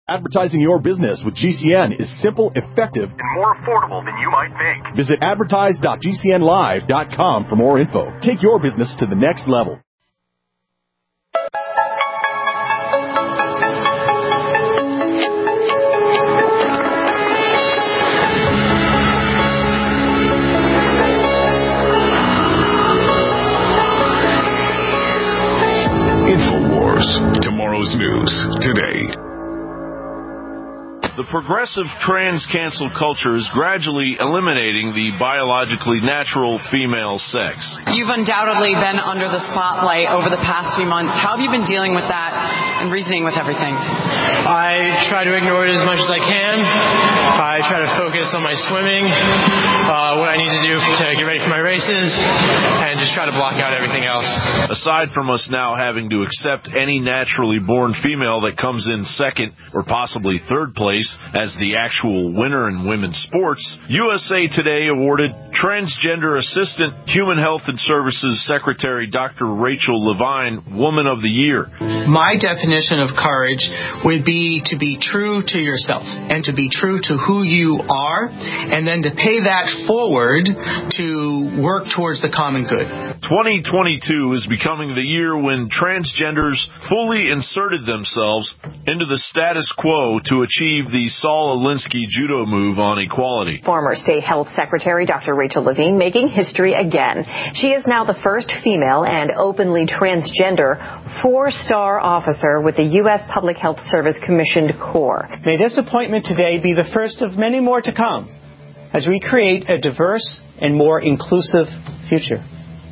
Advertising your business with GCN is simple, effective, and more affordable than you might think. Visit advertise.gcnlive.com for more info. Take your business to the next level. InfoWars. Tomorrow's news today. The progressive trans-cancel culture is gradually eliminating the biologically natural female sex. You've undoubtedly been under the spotlight over the past few months. How have you been dealing with that and reasoning with everything? I try to ignore it as much as I can. I try to focus on my swimming, what I need to do to get ready for my races, and just try to block out everything else. Aside from us now having to accept any naturally born female that comes in second or possibly third place as the actual winner in women's sports, USA Today awarded Transgender Assistant Human Health and Services Secretary Dr. Rachel Levine Woman of the Year. My definition of courage would be to be true to yourself and to be true to who you are, and then to pay that forward to work towards the common good. 2022 is becoming the year when transgenders fully inserted themselves into the status quo to achieve the Saul Alinsky judo move on equality. Former State Health Secretary Dr. Rachel Levine making history again. She is now the first female and openly transgender 4-star officer with the U.S. Public Health Service Commissioned Corps. May this appointment today be the first of many more to come as we create a diverse and more inclusive future.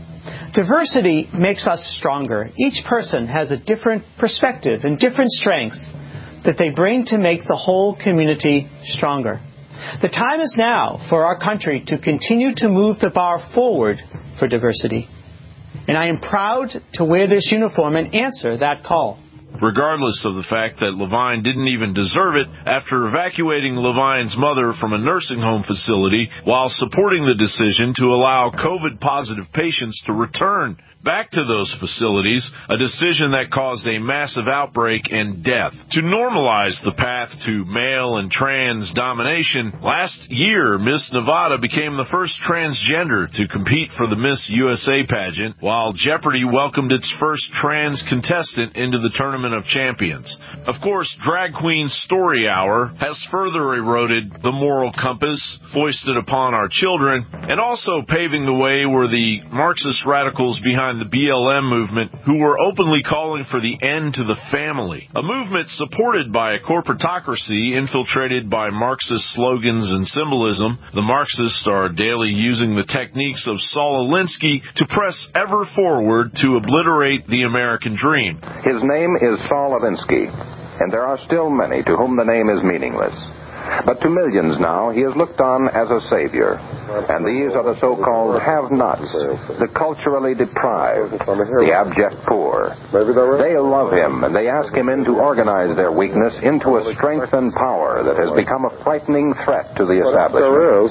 Diversity makes us stronger. Each person has a different perspective and different strengths that they bring to make the whole community stronger. The time is now for our country to continue to move the bar forward for diversity. And I am proud to wear this uniform and answer that call. Regardless of the fact that Levine didn't even deserve it after evacuating Levine's mother from a nursing home facility while supporting the decision to allow COVID-positive patients to return back to those facilities, a decision that caused a massive outbreak and death. To normalize the path to male and trans domination, last year Miss Nevada became the first transgender to compete for the Miss USA pageant, while Jeopardy welcomed its first trans contestant into the Tournament of Champions. Of course, Drag Queen Story Hour has further eroded the moral compass foisted upon our children, and also paving the way were the Marxist radicals behind the BLM movement, who were openly calling for the end to the family, a movement supported by a corporatocracy infiltrated by Marxist slogans and symbolism. The Marxists are daily using the techniques of Saul Alinsky to press ever forward to obliterate the American dream. His name is Saul Alinsky, and there are still many to whom the name is meaningless. But to millions now, he is looked on as a savior. And these are the so-called have-nots, the culturally deprived, the abject poor. They love him, and they ask him in to organize their weakness into a strength and power that has become a frightening threat to the establishment. There is.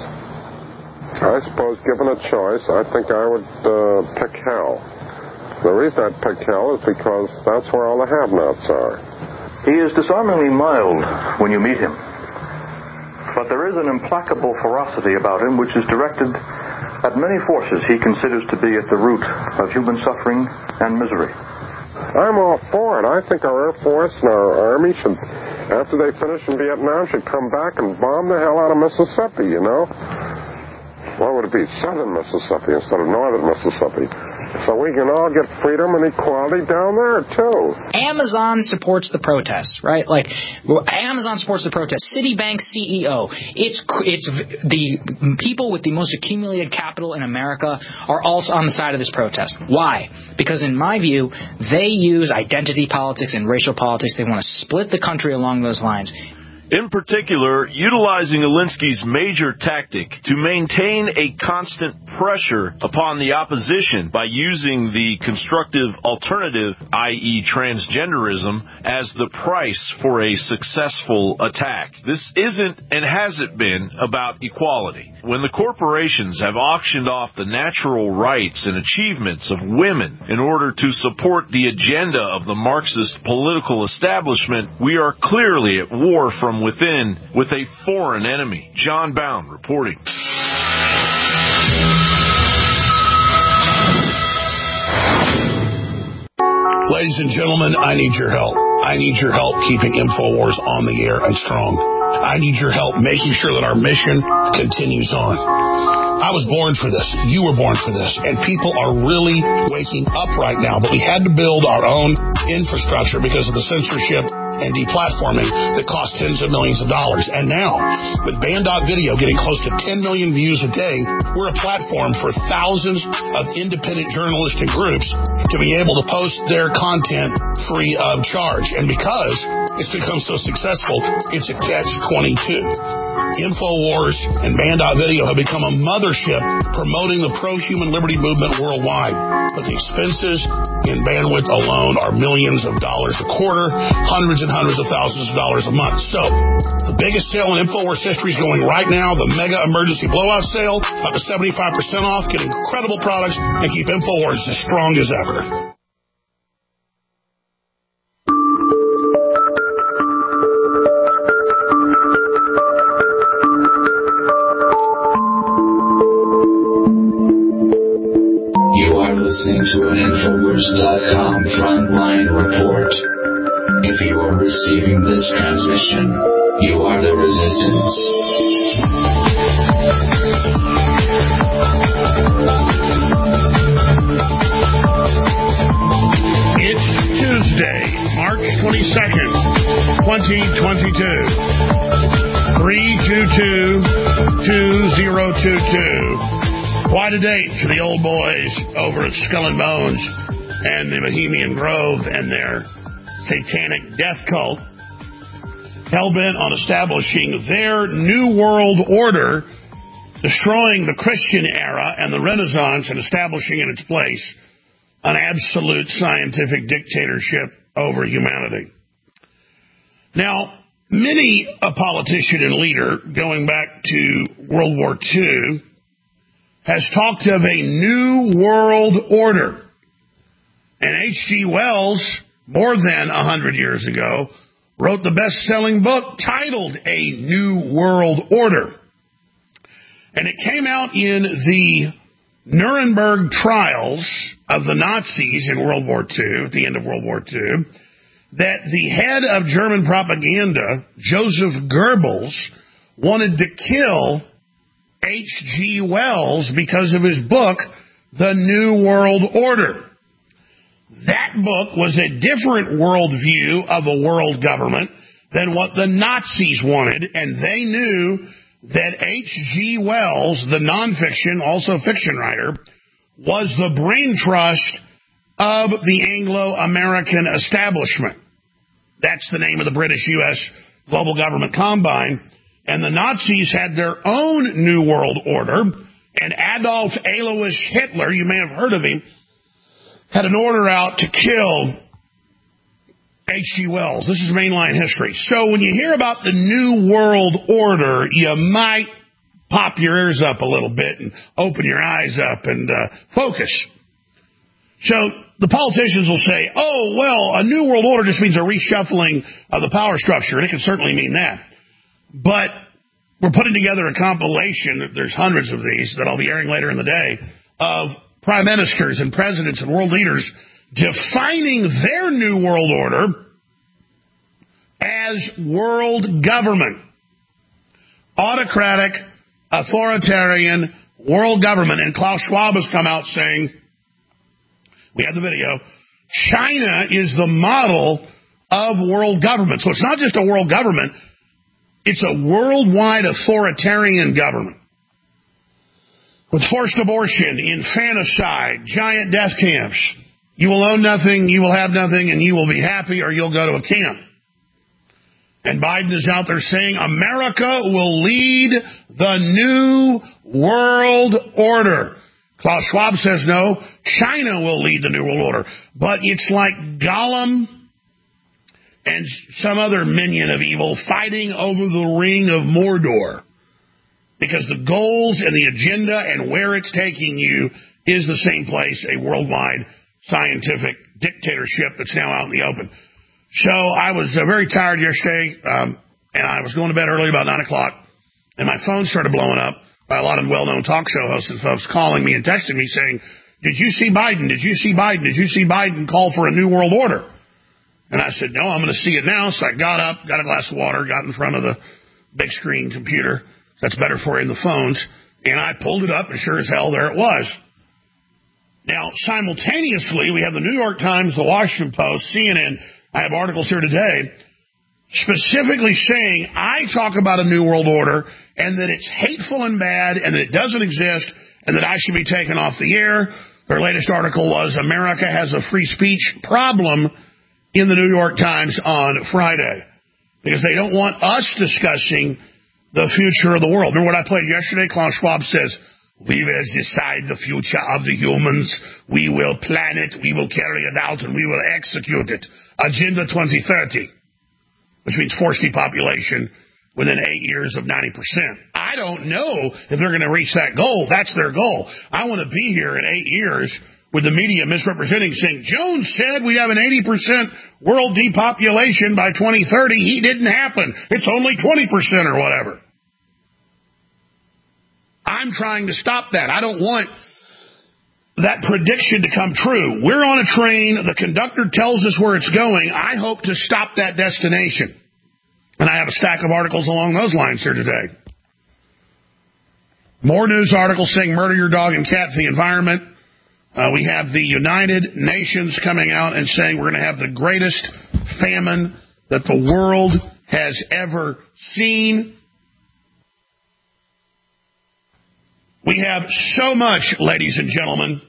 I suppose, given a choice, I think I would pick hell. The reason I'd pick hell is because that's where all the have-nots are. He is disarmingly mild when you meet him. But there is an implacable ferocity about him which is directed at many forces he considers to be at the root of human suffering and misery. I'm all for it. I think our Air Force and our Army should, after they finish in Vietnam, should come back and bomb the hell out of Mississippi, you know? What would it be? Southern Mississippi instead of northern Mississippi. So we can all get freedom and equality down there, too. Amazon supports the protests, right? Amazon supports the protests. Citibank CEO. It's the people with the most accumulated capital in America are also on the side of this protest. Why? Because in my view, they use identity politics and racial politics. They want to split the country along those lines. In particular, utilizing Alinsky's major tactic to maintain a constant pressure upon the opposition by using the constructive alternative, i.e. transgenderism, as the price for a successful attack. This isn't and hasn't been about equality. When the corporations have auctioned off the natural rights and achievements of women in order to support the agenda of the Marxist political establishment, we are clearly at war from within with a foreign enemy. John Bound reporting. Ladies and gentlemen, I need your help. I need your help keeping InfoWars on the air and strong. I need your help making sure that our mission continues on. I was born for this. You were born for this. And people are really waking up right now. But we had to build our own infrastructure because of the censorship and deplatforming that cost tens of millions of dollars. And now, with Band.video getting close to 10 million views a day, we're a platform for thousands of independent journalistic groups to be able to post their content free of charge. And because it's become so successful, it's a catch-22. InfoWars and Band.video have become a mothership promoting the pro-human liberty movement worldwide. But the expenses in bandwidth alone are millions of dollars a quarter, hundreds and hundreds of thousands of dollars a month. So, the biggest sale in InfoWars history is going right now, the mega emergency blowout sale, up to 75% off, get incredible products, and keep InfoWars as strong as ever. Listening to an Infowars.com frontline report. If you are receiving this transmission, you are the resistance. It's Tuesday, March 22nd, 2022. 322-2022. Quite a date for the old boys over at Skull and Bones and the Bohemian Grove and their satanic death cult, hell-bent on establishing their new world order, destroying the Christian era and the Renaissance and establishing in its place an absolute scientific dictatorship over humanity. Now, many a politician and leader going back to World War II has talked of a new world order. And H.G. Wells, more than 100 years ago, wrote the best-selling book titled A New World Order. And it came out in the Nuremberg trials of the Nazis in World War II, at the end of World War II, that the head of German propaganda, Joseph Goebbels, wanted to kill H.G. Wells because of his book, The New World Order. That book was a different worldview of a world government than what the Nazis wanted, and they knew that H.G. Wells, the nonfiction, also fiction writer, was the brain trust of the Anglo-American establishment. That's the name of the British-U.S. global government combine. And the Nazis had their own New World Order, and Adolf Alois Hitler, you may have heard of him, had an order out to kill H.G. Wells. This is mainline history. So when you hear about the New World Order, you might pop your ears up a little bit and open your eyes up and focus. So the politicians will say, oh, well, a New World Order just means a reshuffling of the power structure, and it can certainly mean that. But we're putting together a compilation, there's hundreds of these that I'll be airing later in the day, of prime ministers and presidents and world leaders defining their new world order as world government. Autocratic, authoritarian, world government. And Klaus Schwab has come out saying, we have the video, China is the model of world government. So it's not just a world government, it's a worldwide authoritarian government. With forced abortion, infanticide, giant death camps. You will own nothing, you will have nothing, and you will be happy, or you'll go to a camp. And Biden is out there saying America will lead the new world order. Klaus Schwab says no, China will lead the new world order. But it's like Gollum and some other minion of evil fighting over the ring of Mordor. Because the goals and the agenda and where it's taking you is the same place, a worldwide scientific dictatorship that's now out in the open. So I was very tired yesterday, and I was going to bed early, about 9 o'clock, and my phone started blowing up by a lot of well-known talk show hosts and folks calling me and texting me saying, did you see Biden? Did you see Biden? Did you see Biden call for a new world order? And I said, no, I'm going to see it now. So I got up, got a glass of water, got in front of the big screen computer. That's better for you in the phones. And I pulled it up, and sure as hell, there it was. Now, simultaneously, we have the New York Times, the Washington Post, CNN. I have articles here today specifically saying I talk about a new world order and that it's hateful and bad and that it doesn't exist and that I should be taken off the air. Their latest article was America has a free speech problem in the New York Times on Friday because they don't want us discussing the future of the world. Remember what I played yesterday? Klaus Schwab says, we will decide the future of the humans. We will plan it, we will carry it out, and we will execute it. Agenda 2030, which means forced depopulation within 8 years of 90%. I don't know if they're going to reach that goal. That's their goal. I want to be here in 8 years with the media misrepresenting, saying, Jones said we'd have an 80% world depopulation by 2030. He didn't happen. It's only 20% or whatever. I'm trying to stop that. I don't want that prediction to come true. We're on a train. The conductor tells us where it's going. I hope to stop that destination. And I have a stack of articles along those lines here today. More news articles saying murder your dog and cat for the environment. We have the United Nations coming out and saying we're going to have the greatest famine that the world has ever seen. We have so much, ladies and gentlemen,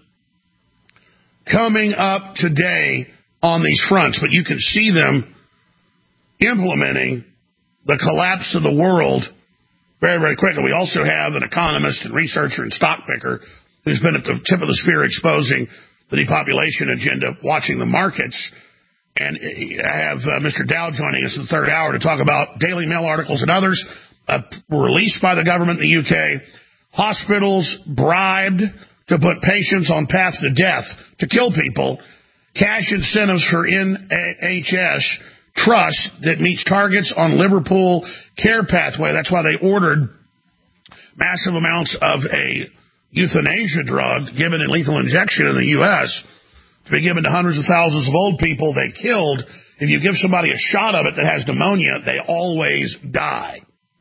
coming up today on these fronts, but you can see them implementing the collapse of the world very, very quickly. We also have an economist and researcher and stock picker who's been at the tip of the spear exposing the depopulation agenda, watching the markets. And I have Mr. Dow joining us in the third hour to talk about Daily Mail articles and others released by the government in the UK. Hospitals bribed to put patients on path to death, to kill people. Cash incentives for NHS trust that meets targets on Liverpool care pathway. That's why they ordered massive amounts of a euthanasia drug given in lethal injection in the U.S. to be given to hundreds of thousands of old people they killed. If you give somebody a shot of it that has pneumonia, they always die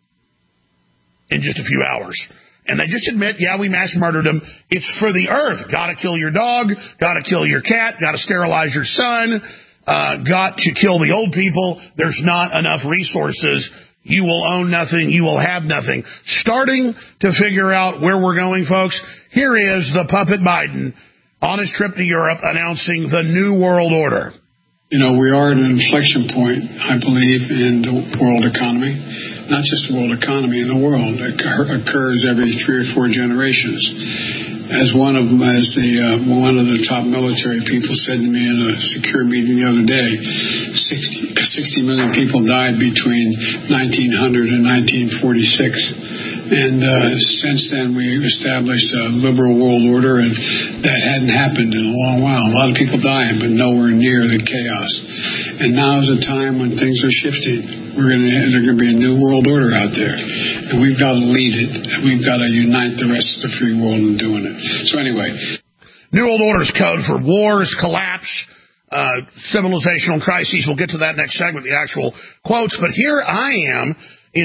in just a few hours. And they just admit, yeah, we mass murdered them. It's for the earth. Got to kill your dog. Got to kill your cat. Got to sterilize your son. Got to kill the old people. There's not enough resources. You will own nothing. You will have nothing. Starting to figure out where we're going, folks. Here is the puppet Biden on his trip to Europe announcing the New World Order. You know, we are at an inflection point, I believe, in the world economy. Not just the world economy, in the world. It occurs every 3 or 4 generations. As one of the top military people said to me in a secure meeting the other day, 60 million people died between 1900 and 1946. And since then, we established a liberal world order, and that hadn't happened in a long while. A lot of people dying, but nowhere near the chaos. And now is a time when things are shifting. There's going to be a new world order out there, and we've got to lead it. And we've got to unite the rest of the free world in doing it. So anyway, New World Order is code for wars, collapse, civilizational crises. We'll get to that next segment, the actual quotes. But here I am in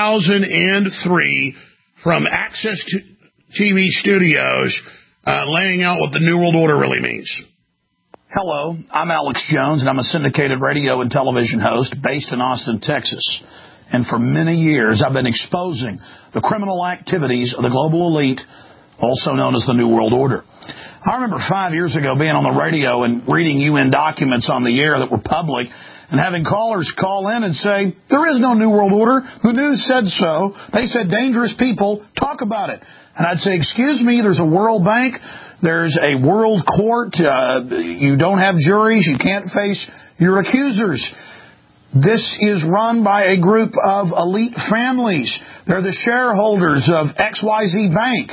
2003 from Access TV Studios laying out what the New World Order really means. Hello, I'm Alex Jones, and I'm a syndicated radio and television host based in Austin, Texas. And for many years, I've been exposing the criminal activities of the global elite, also known as the New World Order. I remember 5 years ago being on the radio and reading UN documents on the air that were public and having callers call in and say, there is no New World Order. The news said so. They said dangerous people. Talk about it. And I'd say, excuse me, there's a World Bank. There's a world court. You don't have juries. You can't face your accusers. This is run by a group of elite families. They're the shareholders of XYZ Bank.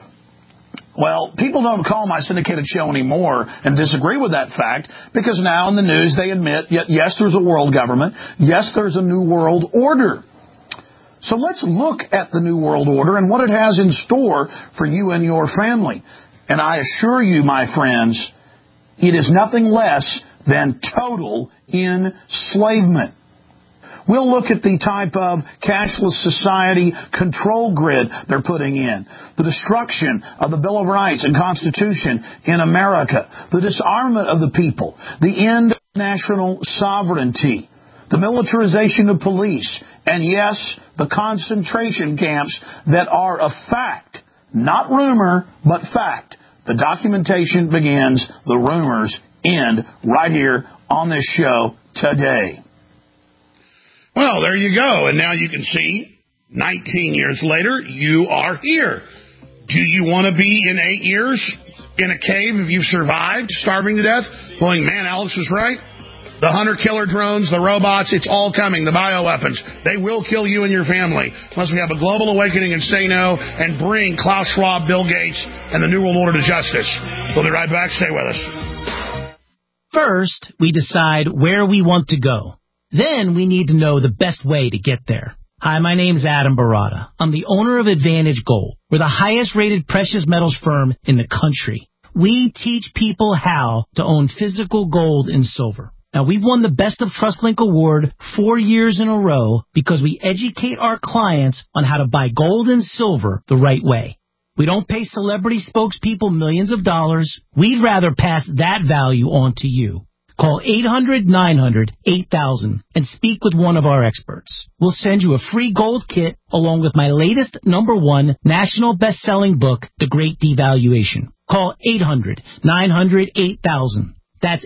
Well, people don't call my syndicated show anymore and disagree with that fact because now in the news they admit, yes, there's a world government. Yes, there's a new world order. So let's look at the new world order and what it has in store for you and your family. And I assure you, my friends, it is nothing less than total enslavement. We'll look at the type of cashless society control grid they're putting in, the destruction of the Bill of Rights and Constitution in America, the disarmament of the people, the end of national sovereignty, the militarization of police, and yes, the concentration camps that are a fact, not rumor, but fact. The documentation begins, the rumors end right here on this show today. Well, there you go. And now you can see, 19 years later, you are here. Do you want to be in 8 years in a cave if you've survived, starving to death, going, man, Alex was right? The hunter-killer drones, the robots, it's all coming. The bioweapons, they will kill you and your family. Unless we have a global awakening and say no and bring Klaus Schwab, Bill Gates, and the New World Order to justice. We'll be right back. Stay with us. First, we decide where we want to go. Then we need to know the best way to get there. Hi, my name's Adam Barata. I'm the owner of Advantage Gold. We're the highest-rated precious metals firm in the country. We teach people how to own physical gold and silver. Now, we've won the Best of TrustLink Award 4 years in a row because we educate our clients on how to buy gold and silver the right way. We don't pay celebrity spokespeople millions of dollars. We'd rather pass that value on to you. Call 800-900-8000 and speak with one of our experts. We'll send you a free gold kit along with my latest #1 national best-selling book, The Great Devaluation. Call 800-900-8000. That's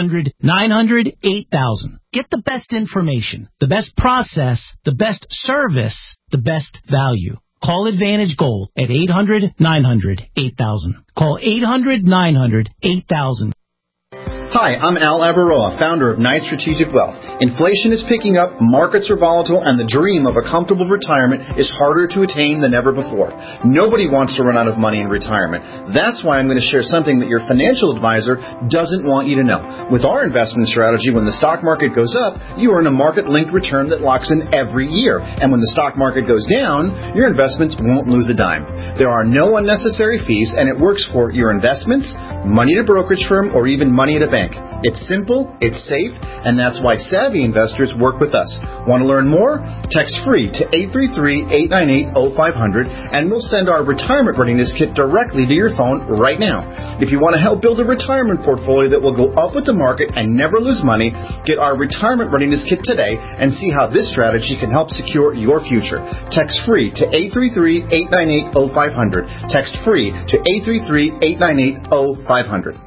800-900-8000. Get the best information, the best process, the best service, the best value. Call Advantage Gold at 800-900-8000. Call 800-900-8000. Hi, I'm Al Abaroa, founder of Knight Strategic Wealth. Inflation is picking up, markets are volatile, and the dream of a comfortable retirement is harder to attain than ever before. Nobody wants to run out of money in retirement. That's why I'm going to share something that your financial advisor doesn't want you to know. With our investment strategy, when the stock market goes up, you earn a market-linked return that locks in every year. And when the stock market goes down, your investments won't lose a dime. There are no unnecessary fees, and it works for your investments, money at a brokerage firm, or even money at a bank. It's simple, it's safe, and that's why savvy investors work with us. Want to learn more? Text free to 833-898-0500, and we'll send our retirement readiness kit directly to your phone right now. If you want to help build a retirement portfolio that will go up with the market and never lose money, get our retirement readiness kit today and see how this strategy can help secure your future. Text free to 833-898-0500. Text free to 833-898-0500.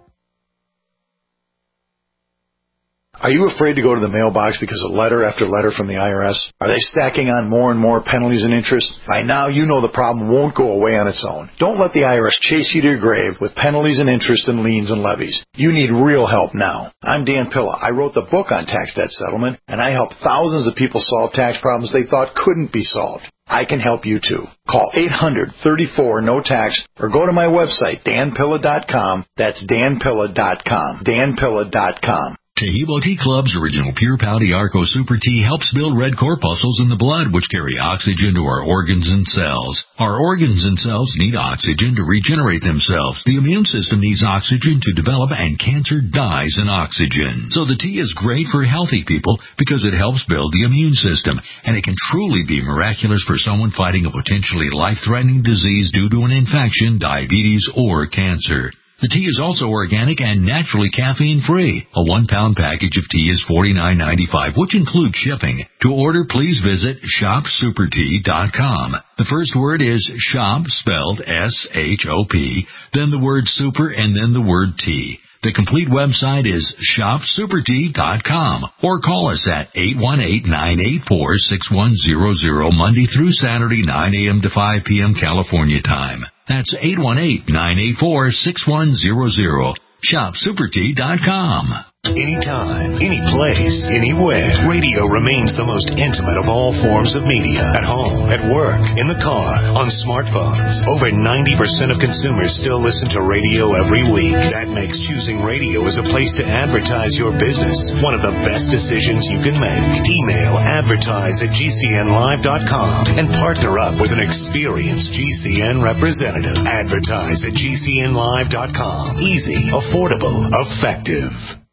Are you afraid to go to the mailbox because of letter after letter from the IRS? Are they stacking on more and more penalties and interest? By now, you know the problem won't go away on its own. Don't let the IRS chase you to your grave with penalties and interest and liens and levies. You need real help now. I'm Dan Pilla. I wrote the book on tax debt settlement, and I help thousands of people solve tax problems they thought couldn't be solved. I can help you too. Call 800-34-NO-TAX or go to my website, danpilla.com. That's danpilla.com. danpilla.com. Taheebo Tea Club's original Pure Pouty Arco Super Tea helps build red corpuscles in the blood, which carry oxygen to our organs and cells. Our organs and cells need oxygen to regenerate themselves. The immune system needs oxygen to develop, and cancer dies in oxygen. So the tea is great for healthy people because it helps build the immune system, and it can truly be miraculous for someone fighting a potentially life-threatening disease due to an infection, diabetes, or cancer. The tea is also organic and naturally caffeine-free. A 1-pound package of tea is $49.95, which includes shipping. To order, please visit shopsupertea.com. The first word is shop, spelled S-H-O-P, then the word super, and then the word tea. The complete website is shopsupertea.com or call us at 818-984-6100 Monday through Saturday, 9 a.m. to 5 p.m. California time. That's 818-984-6100. ShopSuperTea.com. Anytime, any place, anywhere. Radio remains the most intimate of all forms of media. At home, at work, in the car, on smartphones. Over 90% of consumers still listen to radio every week. That makes choosing radio as a place to advertise your business one of the best decisions you can make. Email advertise@gcnlive.com and partner up with an experienced GCN representative. Advertise@gcnlive.com. Easy, affordable, effective.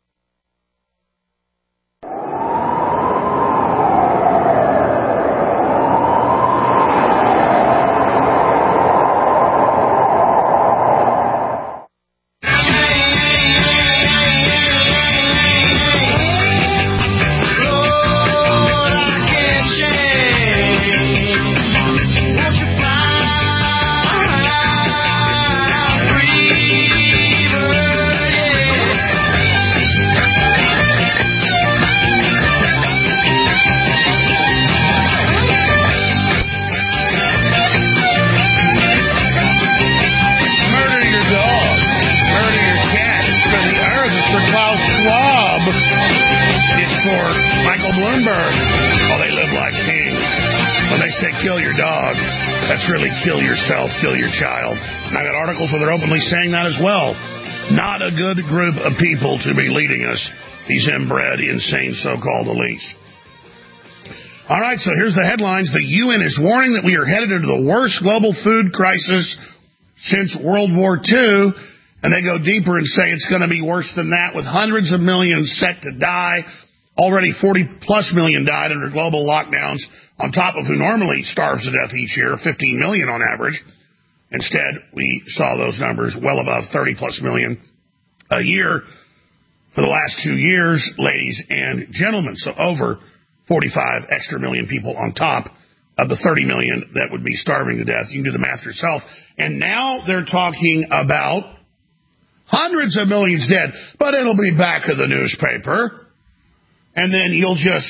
Kill yourself, kill your child. And I got articles where they're openly saying that as well. Not a good group of people to be leading us, these inbred, insane so-called elites. All right, so here's the headlines. The UN is warning that we are headed into the worst global food crisis since World War II. And they go deeper and say it's going to be worse than that, with hundreds of millions set to die. Already 40-plus million died under global lockdowns, on top of who normally starves to death each year, 15 million on average. Instead, we saw those numbers well above 30-plus million a year for the last 2 years, ladies and gentlemen. So over 45 extra million people on top of the 30 million that would be starving to death. You can do the math yourself. And now they're talking about hundreds of millions dead, but it'll be back of the newspaper. And then you'll just,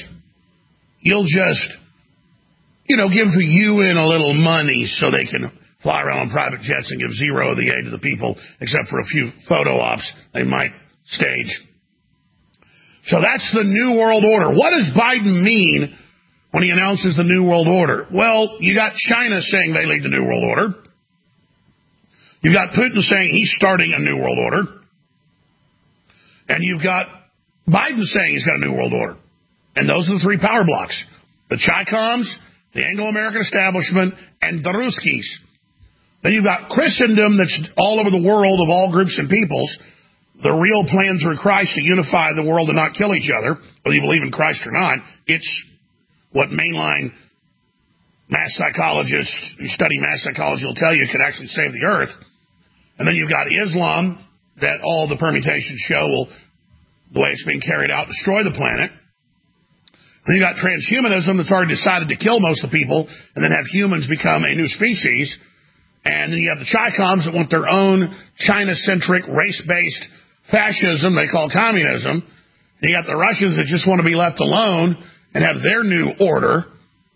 give the UN a little money so they can fly around on private jets and give zero of the aid to the people, except for a few photo ops they might stage. So that's the New World Order. What does Biden mean when he announces the New World Order? Well, you got China saying they lead the New World Order. You've got Putin saying he's starting a New World Order. And you've got Biden saying he's got a New World Order. And those are the three power blocks. The Chi-Coms, the Anglo-American establishment, and the Ruskies. Then you've got Christendom that's all over the world of all groups and peoples. The real plan through Christ to unify the world and not kill each other, whether you believe in Christ or not. It's what mainline mass psychologists who study mass psychology will tell you could actually save the earth. And then you've got Islam that all the permutations show will, the way it's being carried out, destroy the planet. Then you've got transhumanism that's already decided to kill most of the people and then have humans become a new species. And then you have the Chi-Coms that want their own China-centric, race-based fascism they call communism. And you got the Russians that just want to be left alone and have their new order.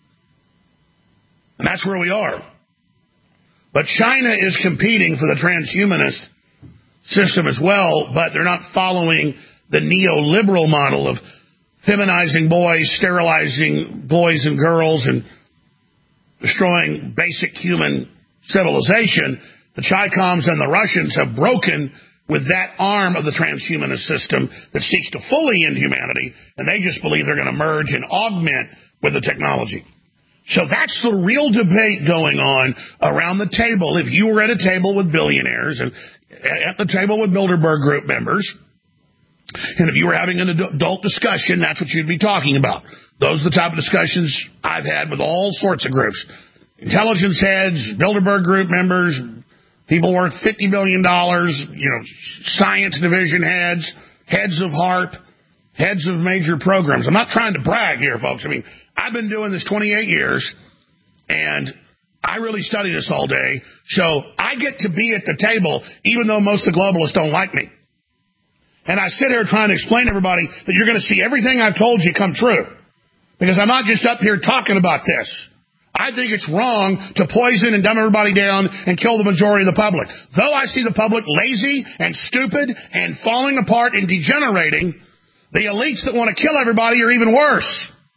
And that's where we are. But China is competing for the transhumanist system as well, but they're not following the neoliberal model of feminizing boys, sterilizing boys and girls, and destroying basic human civilization. The Chi-Coms and the Russians have broken with that arm of the transhumanist system that seeks to fully end humanity, and they just believe they're going to merge and augment with the technology. So that's the real debate going on around the table. If you were at a table with billionaires and at the table with Bilderberg Group members, and if you were having an adult discussion, that's what you'd be talking about. Those are the type of discussions I've had with all sorts of groups. Intelligence heads, Bilderberg Group members, people worth $50 billion, science division heads, heads of HAARP, heads of major programs. I'm not trying to brag here, folks. I mean, I've been doing this 28 years, and I really study this all day. So I get to be at the table, even though most of the globalists don't like me. And I sit here trying to explain to everybody that you're going to see everything I've told you come true. Because I'm not just up here talking about this. I think it's wrong to poison and dumb everybody down and kill the majority of the public. Though I see the public lazy and stupid and falling apart and degenerating, the elites that want to kill everybody are even worse.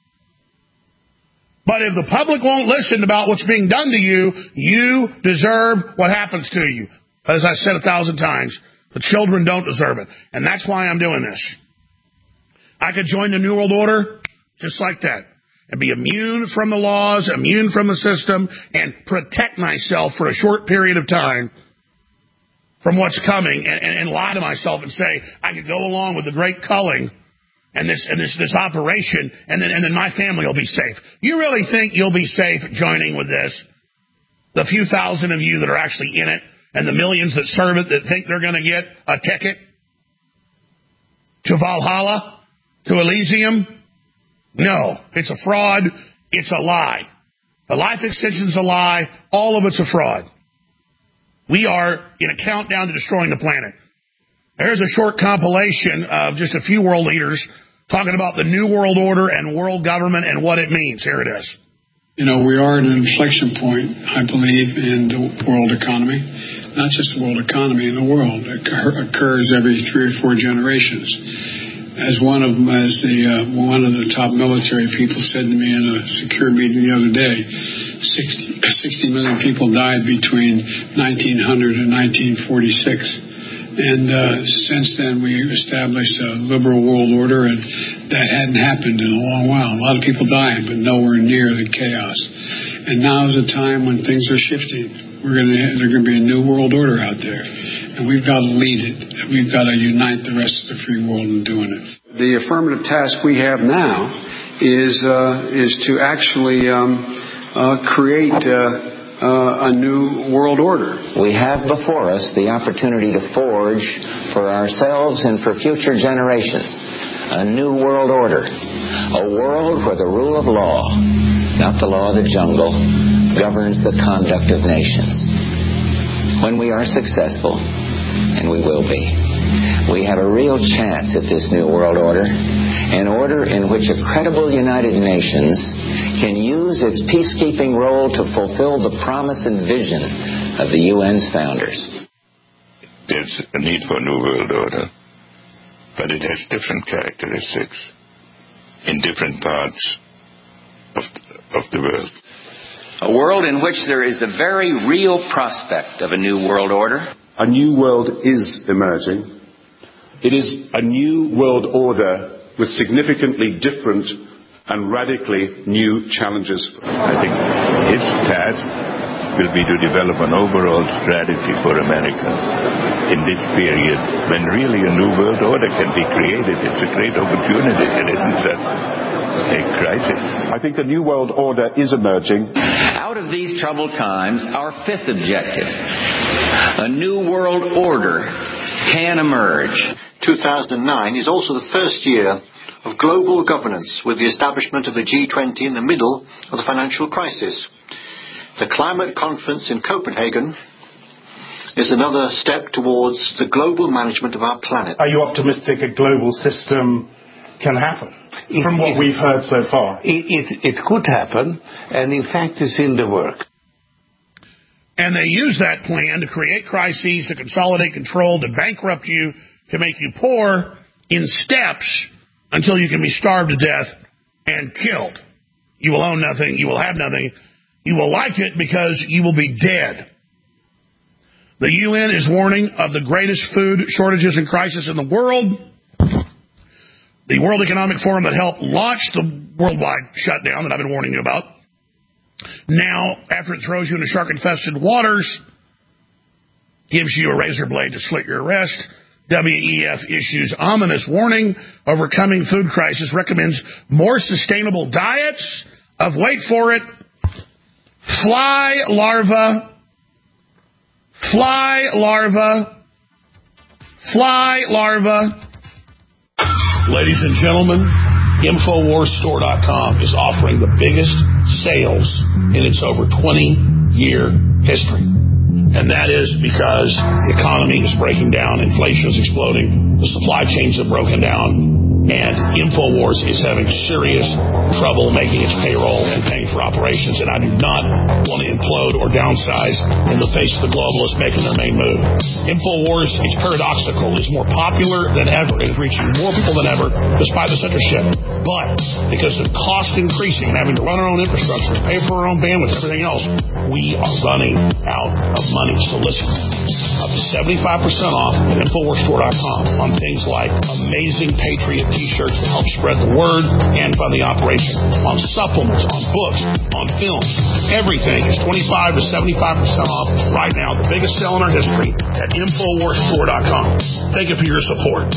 But if the public won't listen about what's being done to you, you deserve what happens to you. As I said 1,000 times, the children don't deserve it. And that's why I'm doing this. I could join the New World Order just like that and be immune from the laws, immune from the system, and protect myself for a short period of time from what's coming and lie to myself and say I could go along with the great culling and this operation, and then my family will be safe. You really think you'll be safe joining with this? The few thousand of you that are actually in it, and the millions that serve it that think they're going to get a ticket to Valhalla, to Elysium? No, it's a fraud. It's a lie. The life extension's a lie. All of it's a fraud. We are in a countdown to destroying the planet. There's a short compilation of just a few world leaders talking about the New World Order and world government and what it means. Here it is. You know, we are at an inflection point, I believe, in the world economy. Not just the world economy, in the world. It occurs every 3 or 4 generations. As one of the top military people said to me in a secure meeting the other day, 60 million people died between 1900 and 1946. And since then, we established a liberal world order, and that hadn't happened in a long while. A lot of people died, but nowhere near the chaos. And now is a time when things are shifting. There's going to be a new world order out there, and we've got to lead it. We've got to unite the rest of the free world in doing it. The affirmative task we have now is to actually create a new world order. We have before us the opportunity to forge for ourselves and for future generations a new world order, a world where the rule of law, not the law of the jungle, governs the conduct of nations. When we are successful, and we will be, we have a real chance at this new world order, an order in which a credible United Nations can use its peacekeeping role to fulfill the promise and vision of the UN's founders. There's a need for a new world order, but it has different characteristics in different parts of the world. A world in which there is the very real prospect of a new world order. A new world is emerging. It is a new world order with significantly different and radically new challenges. I think its task will be to develop an overall strategy for America in this period when really a new world order can be created. It's a great opportunity. It isn't just a crisis. I think the new world order is emerging. Out of these troubled times, our 5th objective, a new world order, can emerge. 2009 is also the first year of global governance, with the establishment of the G20 in the middle of the financial crisis. The climate conference in Copenhagen is another step towards the global management of our planet. Are you optimistic a global system can happen? From what we've heard so far. It could happen, and in fact it's in the work. And they use that plan to create crises, to consolidate control, to bankrupt you, to make you poor in steps until you can be starved to death and killed. You will own nothing. You will have nothing. You will like it because you will be dead. The UN is warning of the greatest food shortages and crisis in the world. The World Economic Forum that helped launch the worldwide shutdown that I've been warning you about, now, after it throws you into shark-infested waters, gives you a razor blade to slit your wrist. WEF issues ominous warning over coming food crisis, recommends more sustainable diets of, wait for it, fly larvae. Ladies and gentlemen, InfoWarsStore.com is offering the biggest sales in its over 20-year history. And that is because the economy is breaking down, inflation is exploding, the supply chains have broken down, and InfoWars is having serious trouble making its payroll and paying for operations. And I do not want to implode or downsize in the face of the globalists making their main move. InfoWars, it's paradoxical, is more popular than ever. It is reaching more people than ever despite the censorship. But because of cost increasing and having to run our own infrastructure, pay for our own bandwidth, everything else, we are running out of money. So listen, up to 75% off at InfoWarsStore.com on things like amazing Patriot t-shirts that help spread the word and fund the operation, on supplements, on books, on films. Everything is 25 to 75% off right now. The biggest sale in our history at InfoWarsStore.com. Thank you for your support.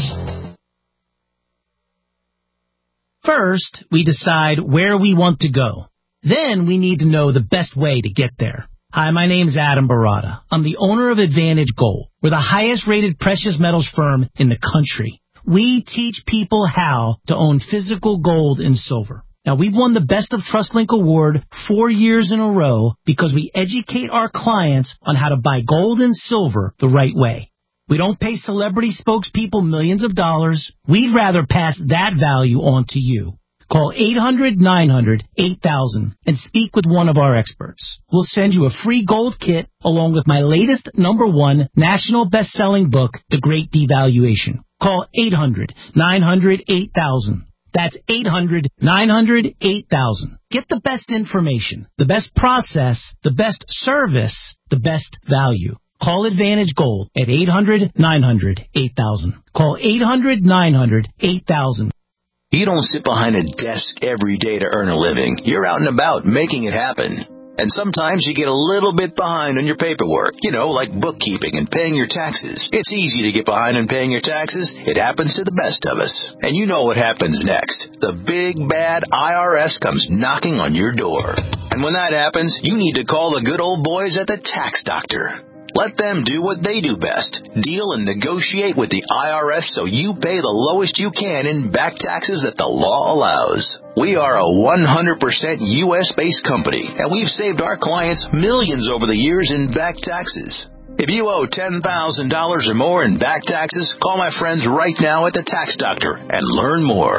First, we decide where we want to go. Then we need to know the best way to get there. Hi, my name's Adam Barada. I'm the owner of Advantage Gold. We're the highest-rated precious metals firm in the country. We teach people how to own physical gold and silver. Now, we've won the Best of TrustLink Award 4 years in a row because we educate our clients on how to buy gold and silver the right way. We don't pay celebrity spokespeople millions of dollars. We'd rather pass that value on to you. Call 800-900-8000 and speak with one of our experts. We'll send you a free gold kit along with my latest #1 national best-selling book, The Great Devaluation. Call 800-900-8000. That's 800-900-8000. Get the best information, the best process, the best service, the best value. Call Advantage Gold at 800-900-8000. Call 800-900-8000. You don't sit behind a desk every day to earn a living. You're out and about making it happen. And sometimes you get a little bit behind on your paperwork, like bookkeeping and paying your taxes. It's easy to get behind on paying your taxes. It happens to the best of us. And you know what happens next. The big, bad IRS comes knocking on your door. And when that happens, you need to call the good old boys at the Tax Doctor. Let them do what they do best. Deal and negotiate with the IRS so you pay the lowest you can in back taxes that the law allows. We are a 100% U.S.-based company, and we've saved our clients millions over the years in back taxes. If you owe $10,000 or more in back taxes, call my friends right now at the Tax Doctor and learn more.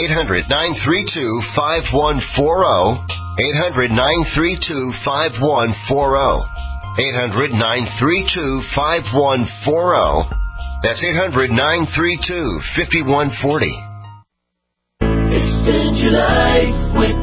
800-932-5140. 800-932-5140. 800-932-5140. That's 800-932-5140. Extend your life with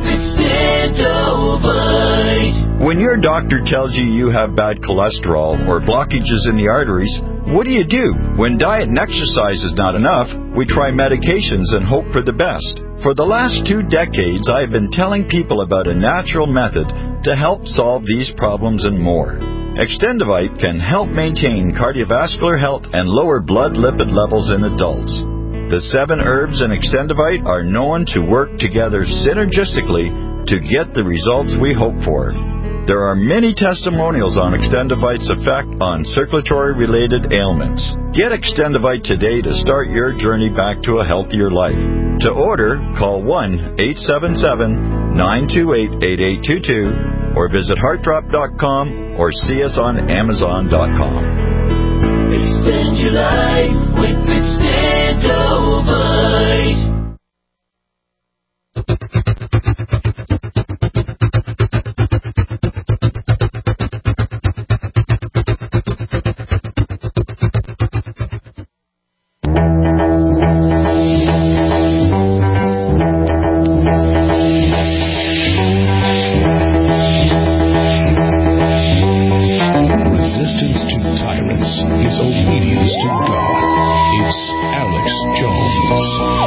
Extendovite. When your doctor tells you you have bad cholesterol or blockages in the arteries, what do? When diet and exercise is not enough, we try medications and hope for the best. For the last 2 decades, I have been telling people about a natural method to help solve these problems and more. Extendovite can help maintain cardiovascular health and lower blood lipid levels in adults. The 7 herbs in Extendovite are known to work together synergistically to get the results we hope for. There are many testimonials on Extendovite's effect on circulatory-related ailments. Get Extendovite today to start your journey back to a healthier life. To order, call 1-877-928-8822 or visit heartdrop.com or see us on Amazon.com. Extend your life with Extendovite. Obedience to God. It's Alex Jones.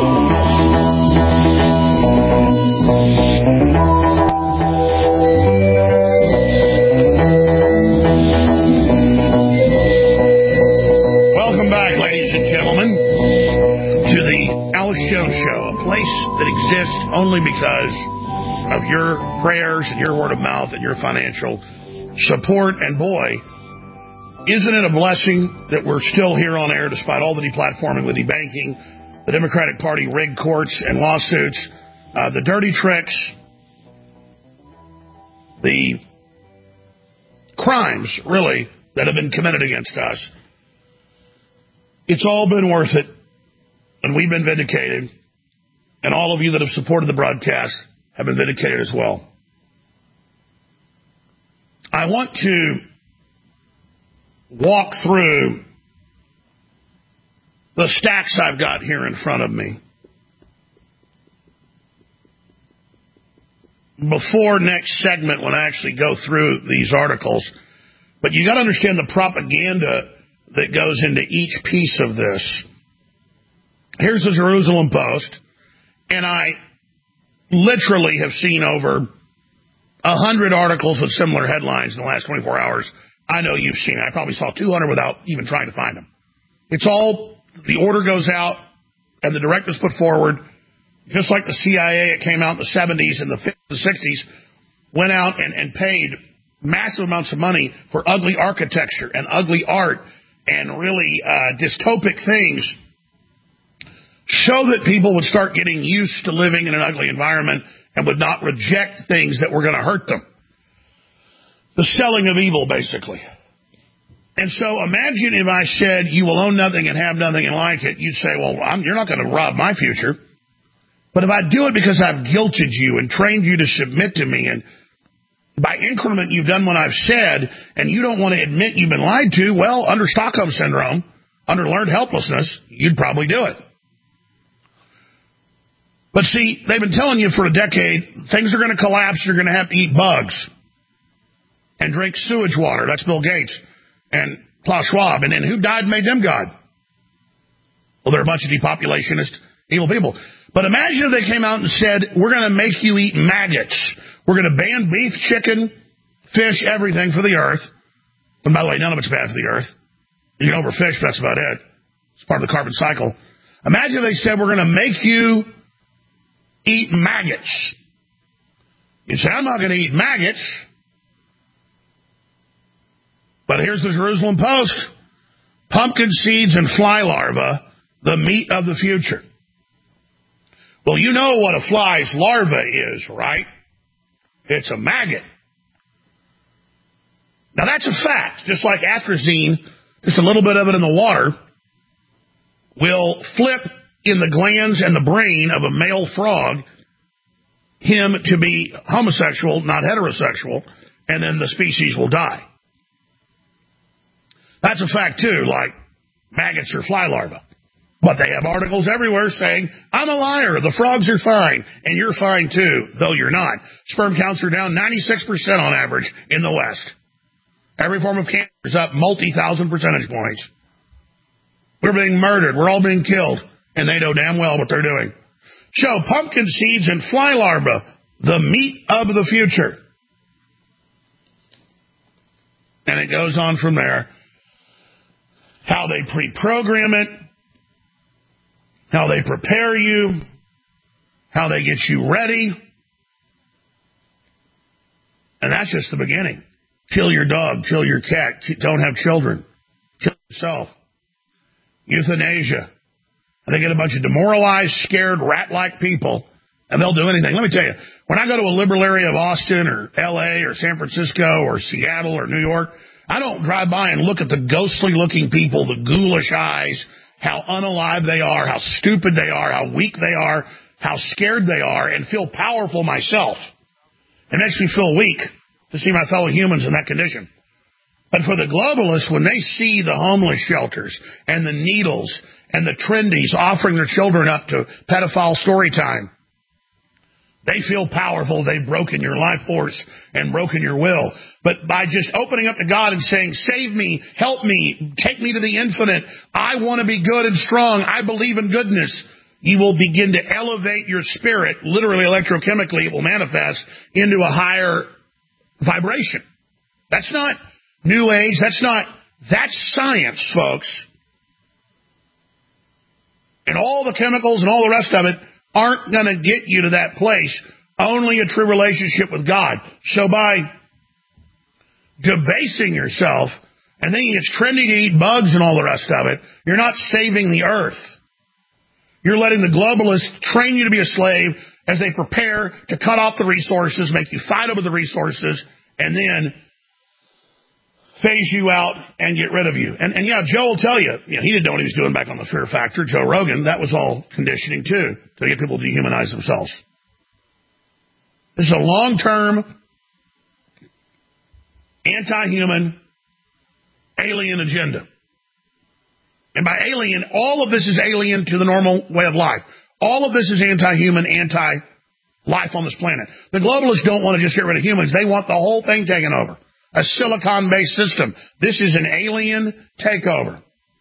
Welcome back, ladies and gentlemen, to the Alex Jones Show, a place that exists only because of your prayers and your word of mouth and your financial support. And boy, isn't it a blessing that we're still here on air despite all the deplatforming, the debanking, the Democratic Party rigged courts and lawsuits, the dirty tricks, the crimes, really, that have been committed against us. It's all been worth it, and we've been vindicated, and all of you that have supported the broadcast have been vindicated as well. I want to walk through the stacks I've got here in front of me before next segment when I actually go through these articles. But you got to understand the propaganda that goes into each piece of this. Here's the Jerusalem Post, and I literally have seen over 100 articles with similar headlines in the last 24 hours. I know you've seen it. I probably saw 200 without even trying to find them. It's all, the order goes out and the directives put forward, just like the CIA, it came out in the 70s and the 50s and 60s, went out and paid massive amounts of money for ugly architecture and ugly art and really dystopic things, so that people would start getting used to living in an ugly environment and would not reject things that were going to hurt them. The selling of evil, basically. And so imagine if I said, you will own nothing and have nothing and like it. You'd say, well, you're not going to rob my future. But if I do it because I've guilted you and trained you to submit to me, and by increment you've done what I've said, and you don't want to admit you've been lied to, well, under Stockholm Syndrome, under learned helplessness, you'd probably do it. But see, they've been telling you for a decade, things are going to collapse, you're going to have to eat bugs and drink sewage water. That's Bill Gates and Klaus Schwab. And then who died and made them God? Well, they're a bunch of depopulationist, evil people. But imagine if they came out and said, we're going to make you eat maggots. We're going to ban beef, chicken, fish, everything for the earth. And by the way, none of it's bad for the earth. You can overfish, but that's about it. It's part of the carbon cycle. Imagine if they said, we're going to make you eat maggots. You say, I'm not going to eat maggots. But here's the Jerusalem Post. Pumpkin seeds and fly larvae, the meat of the future. Well, you know what a fly's larva is, right? It's a maggot. Now, that's a fact. Just like atrazine, just a little bit of it in the water will flip in the glands and the brain of a male frog him to be homosexual, not heterosexual, and then the species will die. That's a fact, too, like maggots or fly larvae. But they have articles everywhere saying, I'm a liar, the frogs are fine, and you're fine, too, though you're not. Sperm counts are down 96% on average in the West. Every form of cancer is up multi-thousand percentage points. We're being murdered. We're all being killed. And they know damn well what they're doing. So, pumpkin seeds and fly larvae, the meat of the future. And it goes on from there. How they pre-program it. How they prepare you. How they get you ready. And that's just the beginning. Kill your dog. Kill your cat. Don't have children. Kill yourself. Euthanasia. And they get a bunch of demoralized, scared, rat-like people, and they'll do anything. Let me tell you, when I go to a liberal area of Austin or L.A. or San Francisco or Seattle or New York, I don't drive by and look at the ghostly-looking people, the ghoulish eyes, how unalive they are, how stupid they are, how weak they are, how scared they are, and feel powerful myself. It makes me feel weak to see my fellow humans in that condition. But for the globalists, when they see the homeless shelters and the needles and the trendies offering their children up to pedophile story time, they feel powerful. They've broken your life force and broken your will. But by just opening up to God and saying, save me, help me, take me to the infinite, I want to be good and strong, I believe in goodness, you will begin to elevate your spirit, literally electrochemically, it will manifest into a higher vibration. That's not New Age, that's science, folks. And all the chemicals and all the rest of it aren't going to get you to that place. Only a true relationship with God. So by debasing yourself and thinking it's trendy to eat bugs and all the rest of it, you're not saving the earth. You're letting the globalists train you to be a slave as they prepare to cut off the resources, make you fight over the resources, and then phase you out and get rid of you. And yeah, Joe will tell you, he didn't know what he was doing back on the Fear Factor. Joe Rogan, that was all conditioning too, to get people to dehumanize themselves. This is a long-term, anti-human, alien agenda. And by alien, all of this is alien to the normal way of life. All of this is anti-human, anti-life on this planet. The globalists don't want to just get rid of humans. They want the whole thing taken over. A silicon-based system. This is an alien takeover.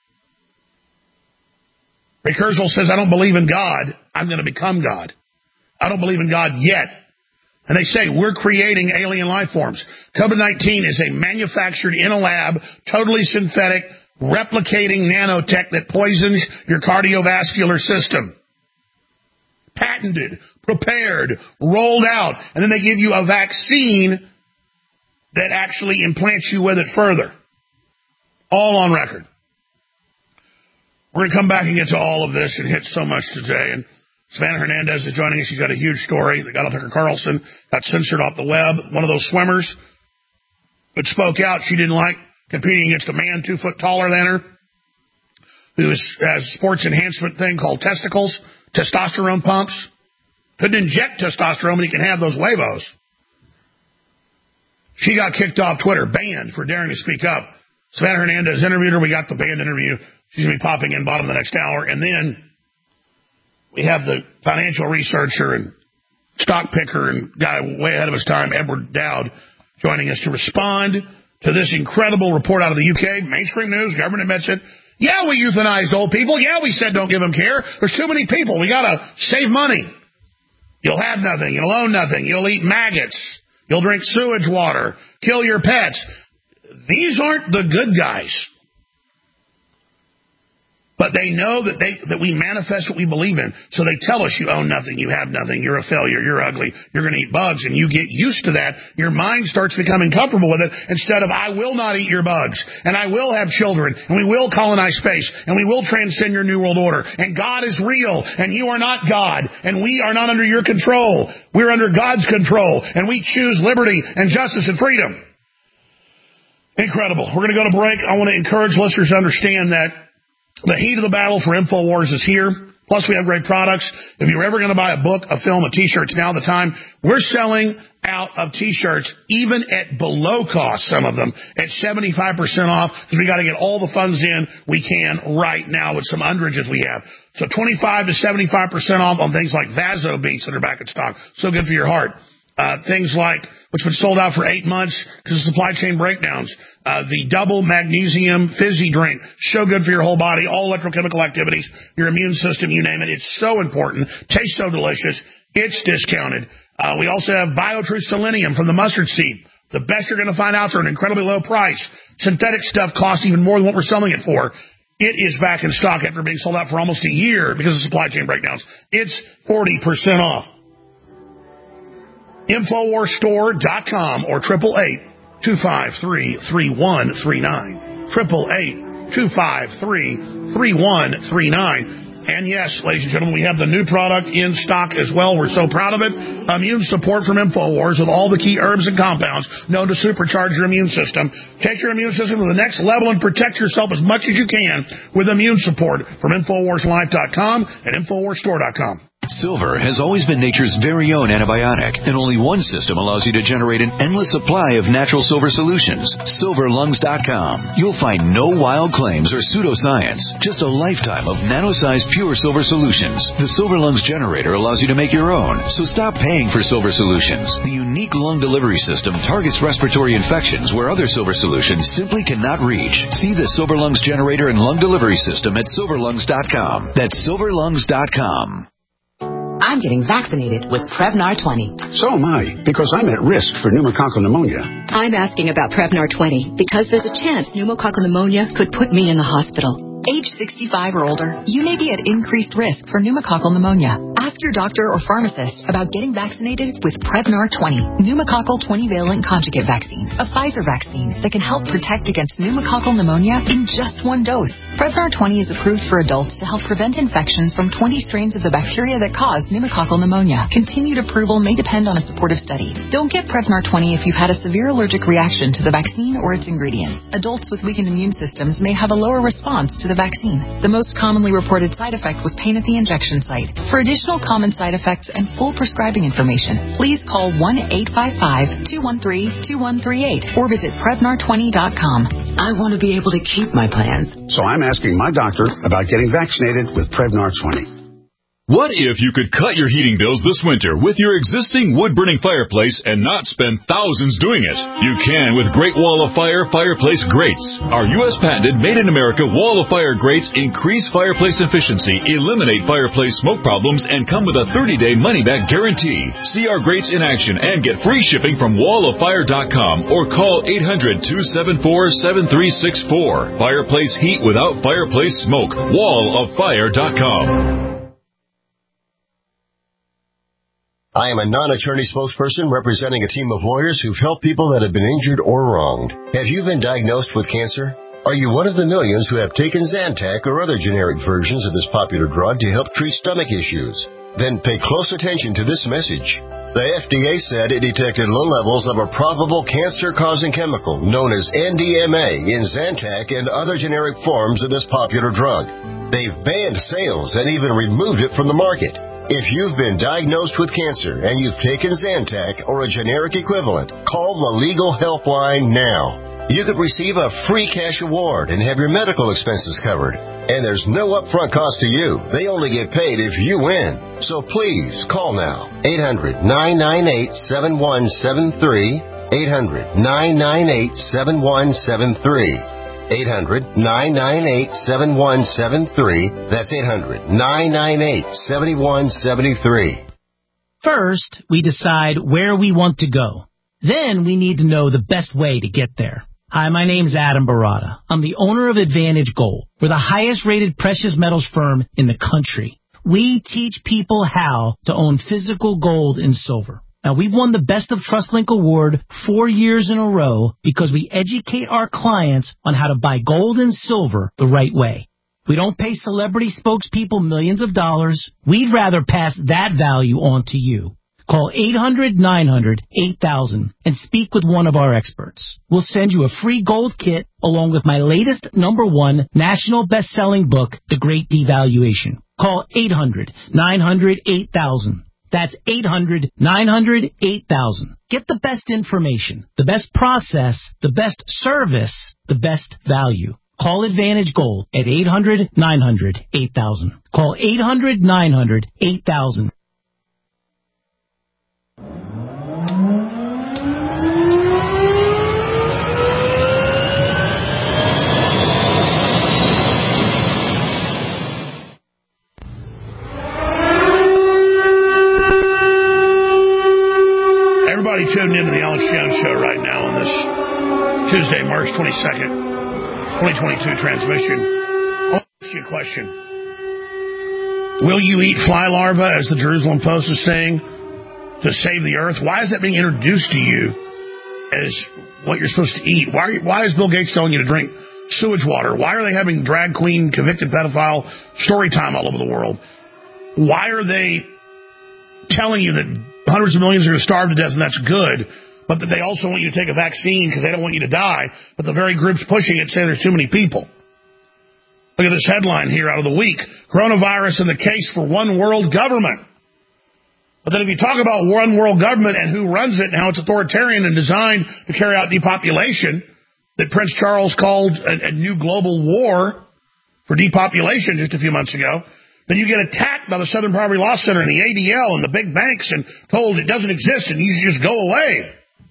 Ray Kurzweil says, I don't believe in God. I'm going to become God. I don't believe in God yet. And they say, we're creating alien life forms. COVID-19 is a manufactured in a lab, totally synthetic, replicating nanotech that poisons your cardiovascular system. Patented, prepared, rolled out, and then they give you a vaccine that actually implants you with it further. All on record. We're going to come back and get to all of this and hit so much today. And Savannah Hernandez is joining us. She's got a huge story. The guy Tucker Carlson got censored off the web. One of those swimmers that spoke out. She didn't like competing against a man 2 foot taller than her who has a sports enhancement thing called testicles, testosterone pumps. Couldn't inject testosterone, but he can have those huevos. She got kicked off Twitter, banned for daring to speak up. Savannah Hernandez interviewed her. We got the banned interview. She's going to be popping in bottom of the next hour. And then we have the financial researcher and stock picker and guy way ahead of his time, Edward Dowd, joining us to respond to this incredible report out of the UK. Mainstream news, government admits it. Yeah, we euthanized old people. Yeah, we said don't give them care. There's too many people. We got to save money. You'll have nothing. You'll own nothing. You'll eat maggots. You'll drink sewage water. Kill your pets. These aren't the good guys. But they know that we manifest what we believe in. So they tell us you own nothing, you have nothing, you're a failure, you're ugly, you're going to eat bugs, and you get used to that. Your mind starts becoming comfortable with it instead of I will not eat your bugs, and I will have children, and we will colonize space, and we will transcend your New World Order, and God is real, and you are not God, and we are not under your control. We're under God's control, and we choose liberty and justice and freedom. Incredible. We're going to go to break. I want to encourage listeners to understand that the heat of the battle for InfoWars is here. Plus, we have great products. If you're ever going to buy a book, a film, a T-shirt, it's now the time. We're selling out of T-shirts, even at below cost, some of them, at 75% off, because we got to get all the funds in we can right now with some underages we have. So 25 to 75% off on things like Vaso beats that are back in stock. So good for your heart. Things like, which have been sold out for 8 months because of supply chain breakdowns. The double magnesium fizzy drink, so good for your whole body, all electrochemical activities, your immune system, you name it. It's so important. Tastes so delicious. It's discounted. We also have BioTrue Selenium from the mustard seed. The best you're going to find out for an incredibly low price. Synthetic stuff costs even more than what we're selling it for. It is back in stock after being sold out for almost a year because of supply chain breakdowns. It's 40% off. InfoWarsStore.com or 888-253-3139. 888-253-3139. And yes, ladies and gentlemen, we have the new product in stock as well. We're so proud of it. Immune support from InfoWars with all the key herbs and compounds known to supercharge your immune system. Take your immune system to the next level and protect yourself as much as you can with immune support from InfoWarsLife.com and InfoWarsStore.com. Silver has always been nature's very own antibiotic, and only one system allows you to generate an endless supply of natural silver solutions. SilverLungs.com. You'll find no wild claims or pseudoscience, just a lifetime of nano-sized pure silver solutions. The Silver Lungs generator allows you to make your own, so stop paying for silver solutions. The unique lung delivery system targets respiratory infections where other silver solutions simply cannot reach. See the Silver Lungs generator and lung delivery system at SilverLungs.com. That's SilverLungs.com. I'm getting vaccinated with Prevnar 20. So am I, because I'm at risk for pneumococcal pneumonia. I'm asking about Prevnar 20 because there's a chance pneumococcal pneumonia could put me in the hospital. Age 65 or older, you may be at increased risk for pneumococcal pneumonia. Ask Ask your doctor or pharmacist about getting vaccinated with Prevnar 20, pneumococcal 20-valent conjugate vaccine, a Pfizer vaccine that can help protect against pneumococcal pneumonia in just one dose. Prevnar 20 is approved for adults to help prevent infections from 20 strains of the bacteria that cause pneumococcal pneumonia. Continued approval may depend on a supportive study. Don't get Prevnar 20 if you've had a severe allergic reaction to the vaccine or its ingredients. Adults with weakened immune systems may have a lower response to the vaccine. The most commonly reported side effect was pain at the injection site. For additional common side effects and full prescribing information, please call 1-855-213-2138 or visit Prevnar20.com. I want to be able to keep my plans, so I'm asking my doctor about getting vaccinated with Prevnar 20. What if you could cut your heating bills this winter with your existing wood-burning fireplace and not spend thousands doing it? You can with Great Wall of Fire fireplace grates. Our U.S. patented made-in-America Wall of Fire grates increase fireplace efficiency, eliminate fireplace smoke problems, and come with a 30-day money-back guarantee. See our grates in action and get free shipping from walloffire.com or call 800-274-7364. Fireplace heat without fireplace smoke. walloffire.com. I am a non-attorney spokesperson representing a team of lawyers who've helped people that have been injured or wronged. Have you been diagnosed with cancer? Are you one of the millions who have taken Zantac or other generic versions of this popular drug to help treat stomach issues? Then pay close attention to this message. The FDA said it detected low levels of a probable cancer-causing chemical known as NDMA in Zantac and other generic forms of this popular drug. They've banned sales and even removed it from the market. If you've been diagnosed with cancer and you've taken Zantac or a generic equivalent, call the Legal Helpline now. You could receive a free cash award and have your medical expenses covered. And there's no upfront cost to you. They only get paid if you win. So please, call now. 800-998-7173. 800-998-7173. 800-998-7173. That's 800-998-7173. First, we decide where we want to go. Then we need to know the best way to get there. Hi, my name's Adam Barada. I'm the owner of Advantage Gold. We're the highest-rated precious metals firm in the country. We teach people how to own physical gold and silver. Now, we've won the Best of TrustLink Award 4 years in a row because we educate our clients on how to buy gold and silver the right way. We don't pay celebrity spokespeople millions of dollars. We'd rather pass that value on to you. Call 800-900-8000 and speak with one of our experts. We'll send you a free gold kit along with my latest #1 national best-selling book, The Great Devaluation. Call 800-900-8000. That's 800-900-8000. Get the best information, the best process, the best service, the best value. Call Advantage Gold at 800-900-8000. Call 800-900-8000. Everybody tuned into the Alex Jones Show right now on this Tuesday, March 22nd, 2022 transmission. I'll ask you a question. Will you eat fly larvae, as the Jerusalem Post is saying, to save the earth? Why is that being introduced to you as what you're supposed to eat? Why is Bill Gates telling you to drink sewage water? Why are they having drag queen, convicted pedophile story time all over the world? Why are they telling you that hundreds of millions are going to starve to death and that's good, but that they also want you to take a vaccine because they don't want you to die, but the very groups pushing it say there's too many people? Look at this headline here out of the week. Coronavirus and the case for one world government. But then if you talk about one world government and who runs it and how it's authoritarian and designed to carry out depopulation, that Prince Charles called a new global war for depopulation just a few months ago, then you get attacked by the Southern Poverty Law Center and the ADL and the big banks and told it doesn't exist and you should just go away.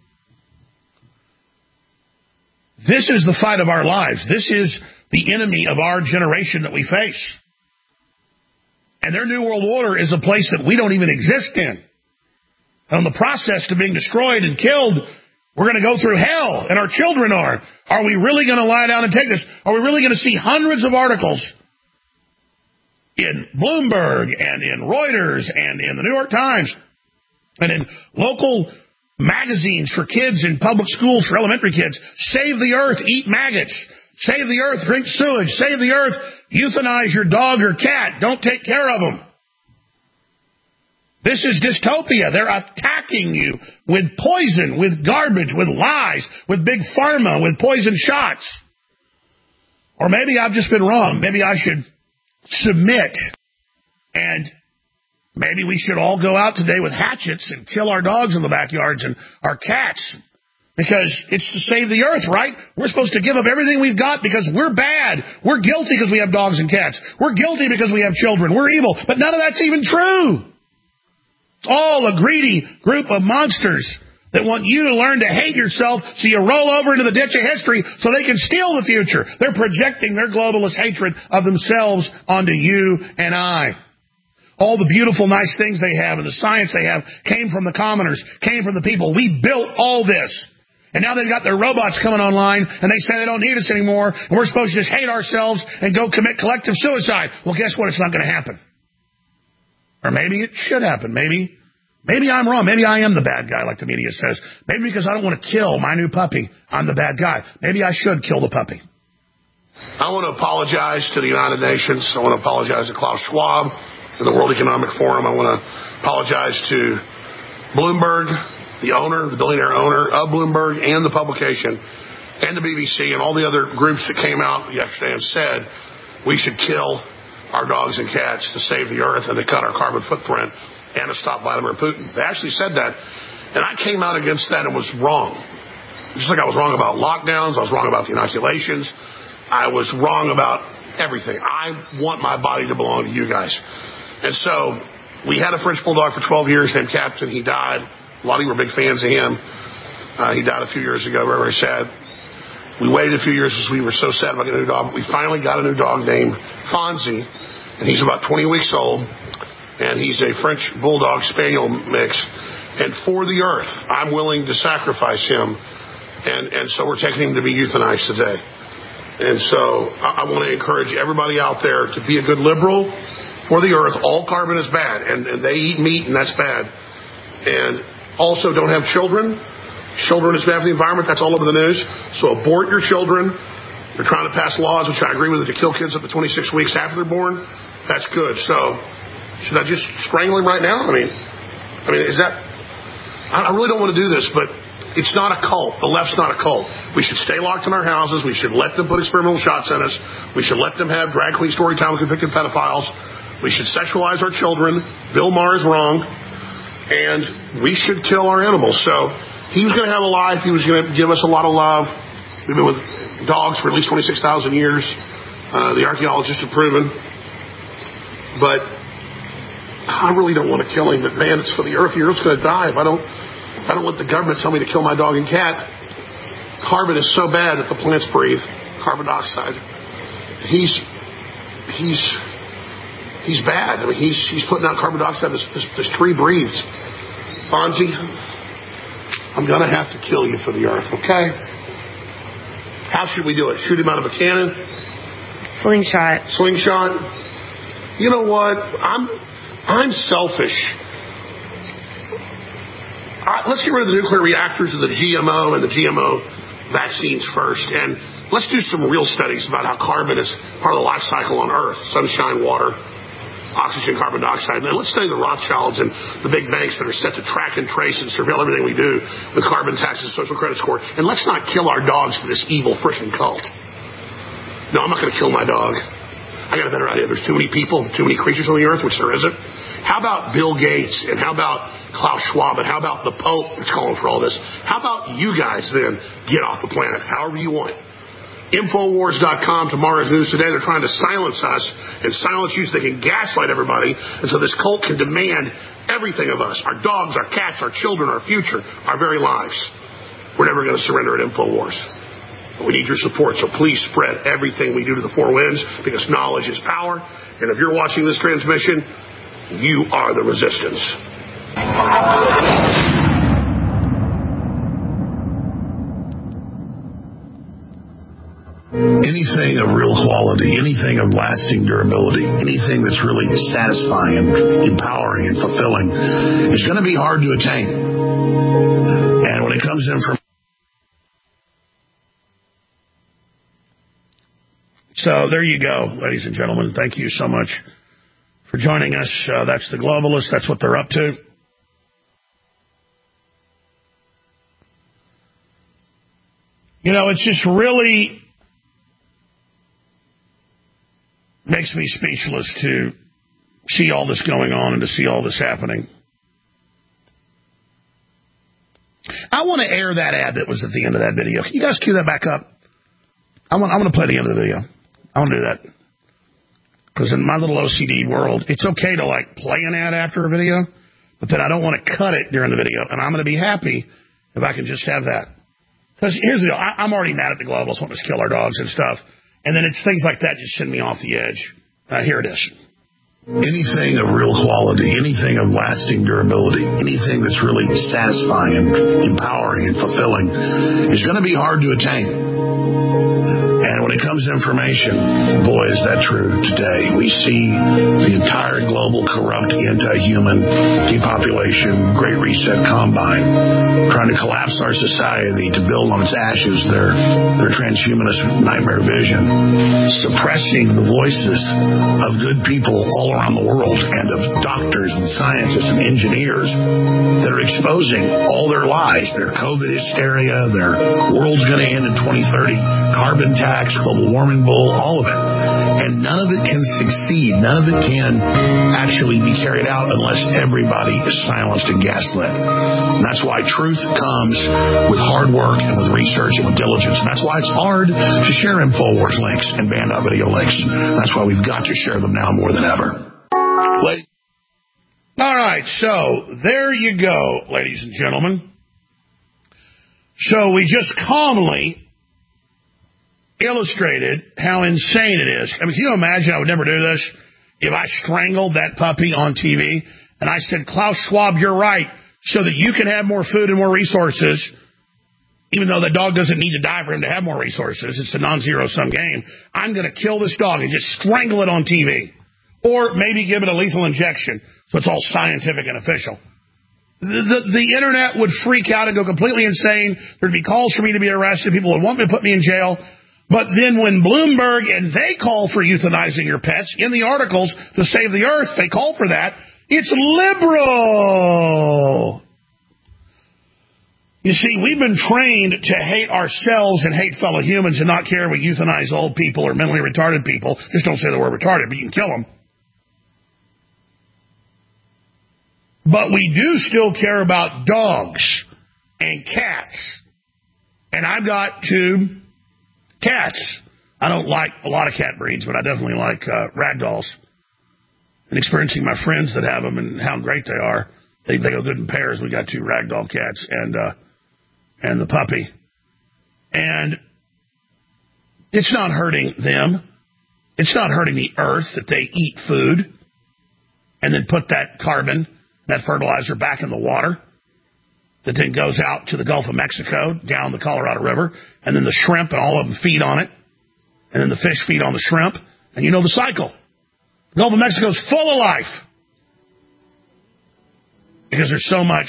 This is the fight of our lives. This is the enemy of our generation that we face. And their New World Order is a place that we don't even exist in. And on the process to being destroyed and killed, we're going to go through hell, and our children are. Are we really going to lie down and take this? Are we really going to see hundreds of articles in Bloomberg and in Reuters and in the New York Times and in local magazines for kids in public schools for elementary kids. Save the earth, eat maggots. Save the earth, drink sewage. Save the earth, euthanize your dog or cat. Don't take care of them. This is dystopia. They're attacking you with poison, with garbage, with lies, with big pharma, with poison shots. Or maybe I've just been wrong. Maybe I should submit, and maybe we should all go out today with hatchets and kill our dogs in the backyards and our cats, because it's to save the earth, right? We're supposed to give up everything we've got because we're bad. We're guilty because we have dogs and cats. We're guilty because we have children. We're evil. But none of that's even true. It's all a greedy group of monsters that want you to learn to hate yourself so you roll over into the ditch of history so they can steal the future. They're projecting their globalist hatred of themselves onto you and I. All the beautiful, nice things they have and the science they have came from the commoners, came from the people. We built all this. And now they've got their robots coming online, and they say they don't need us anymore, and we're supposed to just hate ourselves and go commit collective suicide. Well, guess what? It's not going to happen. Or maybe it should happen. Maybe I'm wrong. Maybe I am the bad guy, like the media says. Maybe because I don't want to kill my new puppy, I'm the bad guy. Maybe I should kill the puppy. I want to apologize to the United Nations. I want to apologize to Klaus Schwab and the World Economic Forum. I want to apologize to Bloomberg, the billionaire owner of Bloomberg and the publication, and the BBC and all the other groups that came out yesterday and said we should kill our dogs and cats to save the earth and to cut our carbon footprint and to stop Vladimir Putin. They actually said that, and I came out against that and was wrong. Just like I was wrong about lockdowns, I was wrong about the inoculations, I was wrong about everything. I want my body to belong to you guys. And so we had a French bulldog for 12 years named Captain. He died. A lot of you were big fans of him. He died a few years ago, very, very sad. We waited a few years because we were so sad about getting a new dog. But we finally got a new dog named Fonzie, and he's about 20 weeks old, and he's a French bulldog spaniel mix. And for the earth, I'm willing to sacrifice him, and so we're taking him to be euthanized today. And so I want to encourage everybody out there to be a good liberal for the earth. All carbon is bad, and they eat meat, and that's bad. And also, don't have children. Children is bad for the environment. That's all over the news. So abort your children. They're trying to pass laws, which I agree with, to kill kids up to 26 weeks after they're born. That's good. So should I just strangle him right now? I mean, is that... I really don't want to do this, but it's not a cult. The left's not a cult. We should stay locked in our houses. We should let them put experimental shots in us. We should let them have drag queen story time with convicted pedophiles. We should sexualize our children. Bill Maher is wrong. And we should kill our animals. So he was going to have a life. He was going to give us a lot of love. We've been with dogs for at least 26,000 years. The archaeologists have proven. But I really don't want to kill him. But man, it's for the earth. The earth's going to die if I don't let the government tell me to kill my dog and cat. Carbon is so bad that the plants breathe. Carbon dioxide. He's bad. I mean, he's putting out carbon dioxide. This tree breathes. Fonzie, I'm going to have to kill you for the earth, okay? How should we do it? Shoot him out of a cannon? Slingshot. You know what? I'm selfish. Let's get rid of the nuclear reactors and the GMO and the GMO vaccines first. And let's do some real studies about how carbon is part of the life cycle on Earth. Sunshine, water, oxygen, carbon dioxide. And let's study the Rothschilds and the big banks that are set to track and trace and surveil everything we do with carbon taxes, social credit score. And let's not kill our dogs for this evil freaking cult. No, I'm not going to kill my dog. I got a better idea. There's too many people, too many creatures on the earth, which there isn't. How about Bill Gates, and how about Klaus Schwab, and how about the Pope that's calling for all this? How about you guys then get off the planet, however you want? Infowars.com, tomorrow's news today. They're trying to silence us and silence you so they can gaslight everybody, and so this cult can demand everything of us, our dogs, our cats, our children, our future, our very lives. We're never going to surrender at Infowars. But we need your support, so please spread everything we do to the four winds, because knowledge is power. And if you're watching this transmission, you are the resistance. Anything of real quality, anything of lasting durability, anything that's really satisfying and empowering and fulfilling is going to be hard to attain. And when it comes in from... So there you go, ladies and gentlemen. Thank you so much for joining us. That's the globalists. That's what they're up to. You know, it's just really makes me speechless to see all this going on and to see all this happening. I want to air that ad that was at the end of that video. Can you guys cue that back up? I want to play the end of the video. I want to do that. Because in my little OCD world, it's okay to, like, play an ad after a video, but then I don't want to cut it during the video. And I'm going to be happy if I can just have that. Because here's the deal. I'm already mad at the globalists wanting us to kill our dogs and stuff. And then it's things like that just send me off the edge. Here it is. Anything of real quality, anything of lasting durability, anything that's really satisfying and empowering and fulfilling is going to be hard to attain. And when it comes to information, boy, is that true today. We see the entire global corrupt anti-human depopulation, Great Reset combine, trying to collapse our society to build on its ashes their transhumanist nightmare vision, suppressing the voices of good people all around the world and of doctors and scientists and engineers that are exposing all their lies, their COVID hysteria, their world's going to end in 2030, carbon tax, global warming bull, all of it. And none of it can succeed. None of it can actually be carried out unless everybody is silenced and gaslit. And that's why truth comes with hard work and with research and with diligence. And that's why it's hard to share InfoWars links and banned out video links. That's why we've got to share them now more than ever. All right, so there you go, ladies and gentlemen. So we just calmly illustrated how insane it is. I mean, can you imagine? I would never do this if I strangled that puppy on TV and I said, Klaus Schwab, you're right, so that you can have more food and more resources, even though the dog doesn't need to die for him to have more resources. It's a non-zero-sum game. I'm going to kill this dog and just strangle it on TV. Or maybe give it a lethal injection so it's all scientific and official. The internet would freak out and go completely insane. There'd be calls for me to be arrested. People would want me to put me in jail. But then when Bloomberg and they call for euthanizing your pets, in the articles to save the earth, they call for that. It's liberal. You see, we've been trained to hate ourselves and hate fellow humans and not care if we euthanize old people or mentally retarded people. Just don't say the word retarded, but you can kill them. But we do still care about dogs and cats. And I've got 2 cats. I don't like a lot of cat breeds, but I definitely like ragdolls. And experiencing my friends that have them and how great they are. They go good in pairs. We got 2 ragdoll cats and the puppy. And it's not hurting them. It's not hurting the earth that they eat food and then put that carbon, that fertilizer, back in the water that then goes out to the Gulf of Mexico, down the Colorado River, and then the shrimp and all of them feed on it, and then the fish feed on the shrimp, and you know the cycle. The Gulf of Mexico is full of life because there's so much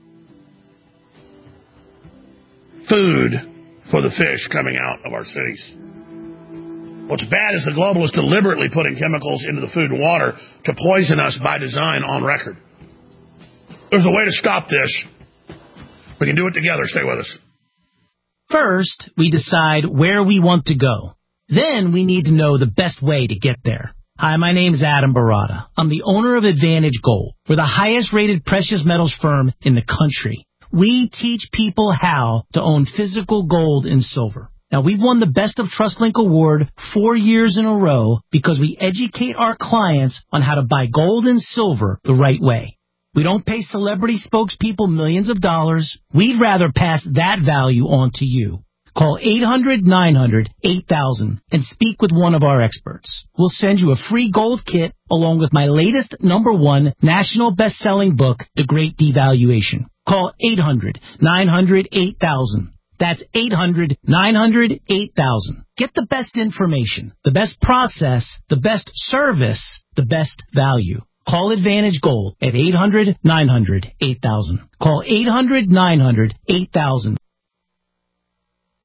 food for the fish coming out of our cities. What's bad is the globalists deliberately putting chemicals into the food and water to poison us by design on record. There's a way to stop this. We can do it together. Stay with us. First, we decide where we want to go. Then we need to know the best way to get there. Hi, my name's Adam Barada. I'm the owner of Advantage Gold. We're the highest rated precious metals firm in the country. We teach people how to own physical gold and silver. Now, we've won the Best of TrustLink Award 4 years in a row because we educate our clients on how to buy gold and silver the right way. We don't pay celebrity spokespeople millions of dollars. We'd rather pass that value on to you. Call 800-900-8000 and speak with one of our experts. We'll send you a free gold kit along with my latest #1 national best-selling book, The Great Devaluation. Call 800-900-8000. That's 800-900-8000. Get the best information, the best process, the best service, the best value. Call Advantage Gold at 800-900-8000. Call 800-900-8000.